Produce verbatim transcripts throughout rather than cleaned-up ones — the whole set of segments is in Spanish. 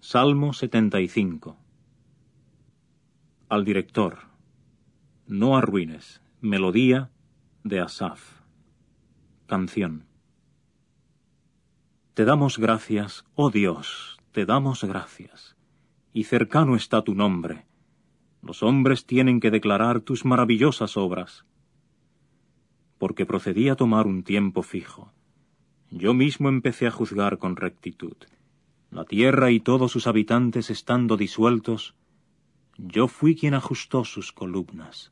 Salmo setenta y cinco. Al director. No arruines. Melodía de Asaf. Canción. Te damos gracias, oh Dios, te damos gracias, y cercano está tu nombre. Los hombres tienen que declarar tus maravillosas obras. Porque procedí a tomar un tiempo fijo. Yo mismo empecé a juzgar con rectitud. La tierra y todos sus habitantes estando disueltos, yo fui quien ajustó sus columnas.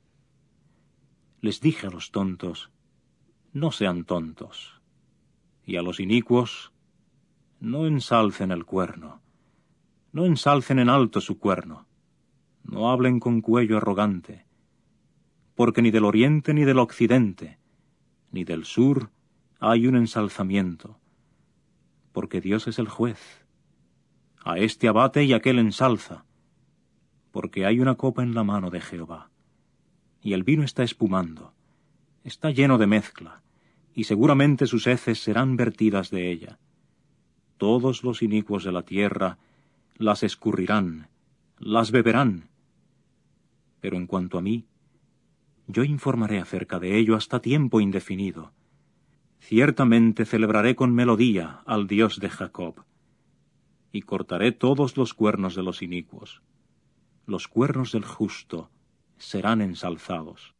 Les dije a los tontos, no sean tontos, y a los inicuos, no ensalcen el cuerno, no ensalcen en alto su cuerno, no hablen con cuello arrogante, porque ni del oriente ni del occidente, ni del sur hay un ensalzamiento, porque Dios es el juez. A este abate y aquel ensalza, porque hay una copa en la mano de Jehová, y el vino está espumando, está lleno de mezcla, y seguramente sus heces serán vertidas de ella. Todos los inicuos de la tierra las escurrirán, las beberán. Pero en cuanto a mí, yo informaré acerca de ello hasta tiempo indefinido. Ciertamente celebraré con melodía al Dios de Jacob, y cortaré todos los cuernos de los inicuos. Los cuernos del justo serán ensalzados.